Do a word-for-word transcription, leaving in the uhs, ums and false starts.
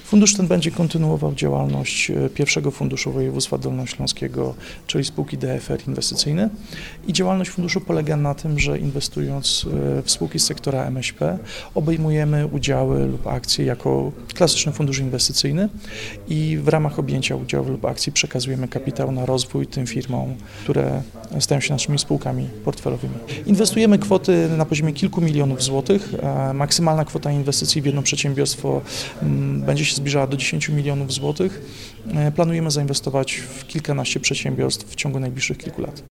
Fundusz ten będzie kontynuował działalność pierwszego funduszu województwa dolnośląskiego, czyli spółki D F R Inwestycyjny. I działalność funduszu polega na tym, że inwestując w spółki z sektora M S P obejmujemy udziały lub akcje jako klasyczny fundusz inwestycyjny i w ramach objęcia udziałów lub akcji przekazujemy kapitał na rozwój tym firmom, które stają się naszymi spółkami portfelowymi. Inwestujemy kwoty na poziomie kilku milionów złotych. Maksymalna kwota inwestycji w jedno przedsiębiorstwo będzie się zbliżała do dziesięciu milionów złotych. Planujemy zainwestować w kilkanaście przedsiębiorstw w ciągu najbliższych kilku lat.